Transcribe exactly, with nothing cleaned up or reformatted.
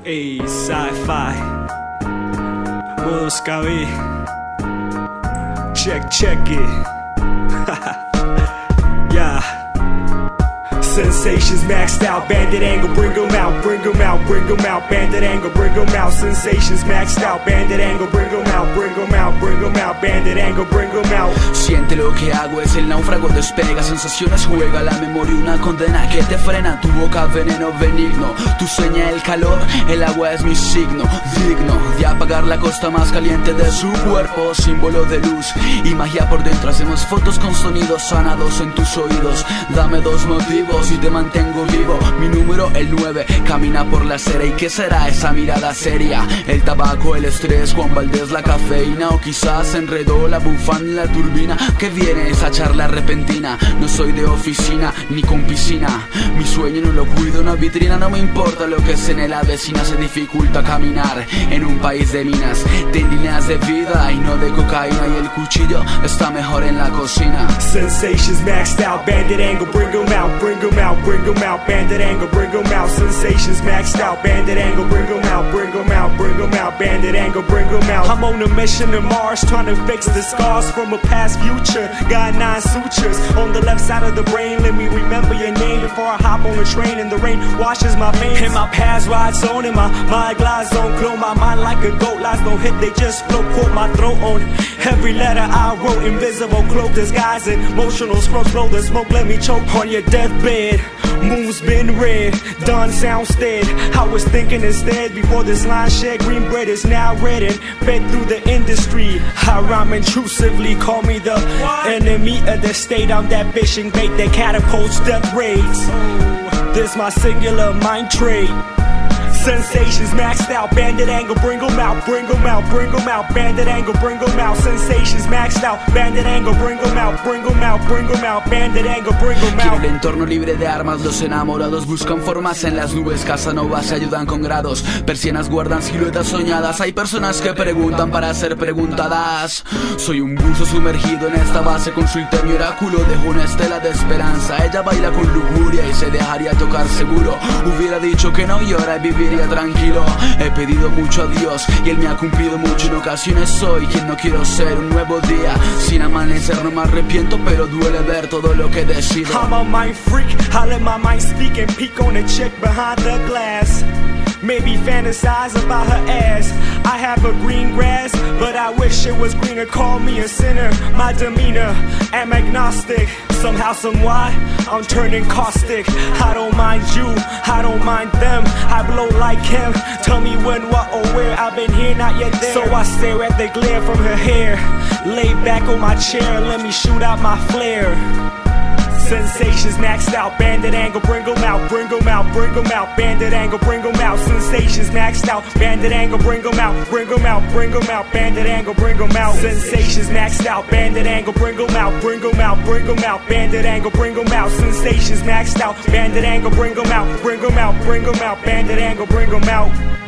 Ey, sci-fi Modo Scavé. Check, check it. Yeah. Sensations maxed out, bandit angle, bring 'em out, bring 'em out, bring 'em out, bandit angle, bring 'em out. Sensations maxed out, bandit angle, bring 'em out, bring 'em out, bring 'em out, bandit angle, bring 'em out. Siente lo que hago, es el náufrago despega, sensaciones juega, la memoria una condena que te frena, tu boca veneno benigno, tu sueña el calor, el agua es mi signo, digno de apagar la costa más caliente de su cuerpo, símbolo de luz y magia por dentro, hacemos fotos con sonidos sanados en tus oídos, dame dos motivos y te mantengo vivo, mi número el nueve, camina por la acera y ¿qué será esa mirada seria? El tabaco, el estrés, Juan Valdés, la cafeína o quizás enredó la bufanda, la turbina, que viene esa charla repentina, no soy de oficina ni con piscina, mi sueño no lo cuido, una vitrina, no me importa lo que es en la vecina, se dificulta caminar en un país de minas, de líneas de vida y no de cocaína y el cuchillo está mejor en la cocina. Sensations maxed out, bandit angle, bring 'em out, bring 'em out, bring 'em out, bandit angle, bring 'em out. Sensations maxed out, bandit angle, bring 'em out, bring 'em out, bring 'em out, bandit angle, bring 'em out. I'm on a mission to Mars, trying to fix the scars from a past future. Got nine sutures on the left side of the brain. Let me remember your name before I hop on the train and the rain washes my veins. And my past rides on and my mind glides on, blow my mind like a goat. Lies don't hit, they just float, quote my throat on every letter I wrote. Invisible cloak disguising, emotional scrolls blow the smoke. Let me choke on your deathbed. Moon's been red, done sounds dead. I was thinking instead before this line shed. Green bread is now red and fed through the industry. I rhyme intrusively, call me the enemy of the state. I'm that fishing bait that catapults death rays. This my singular mind trait. Sensations maxed out, bandit angle, bring 'em out, bring 'em out, bring 'em out, bandit angle, bring 'em out. Sensations maxed out, bandit angle, bring 'em out, bring 'em out, bring 'em out, bandit angle, bring 'em Quiero out. el entorno libre de armas, los enamorados buscan formas en las nubes, Casanovas se ayudan con grados, persianas guardan siluetas soñadas, hay personas que preguntan para ser preguntadas. Soy un buzo sumergido en esta base, consulté mi oráculo, dejo una estela de esperanza, ella baila con lujuria y se dejaría tocar seguro, hubiera dicho que no y ahora viviría tranquilo, he pedido mucho a Dios y Él me ha cumplido mucho, en ocasiones soy quien no quiero ser, un nuevo día, sin amanecer no me arrepiento, pero duele ver todo lo que decido. I'm a mind freak, I let my mind speak and peek on the chick behind the glass. Maybe fantasize about her ass. I have a green grass, but I wish it was greener. Call me a sinner, my demeanor, am agnostic. Somehow, some why, I'm turning caustic. I don't mind you, I don't mind them. I blow like him, tell me when, what, or where. I've been here, not yet there. So I stare at the glare from her hair. Lay back on my chair, let me shoot out my flare. Sensations maxed out, bandit angle, bring 'em out, bring 'em out, bring 'em out, bandit angle, bring 'em out. Sensations maxed out, bandit angle, bring 'em out, bring 'em out, bring 'em out, bandit angle, bring 'em out. Sensations maxed out, bandit angle, bring 'em out, bring 'em out, bring 'em out, bandit angle, bring 'em out. Sensations maxed out, bandit angle, bring 'em out, bring 'em out, bring 'em out, bandit angle, bring 'em out.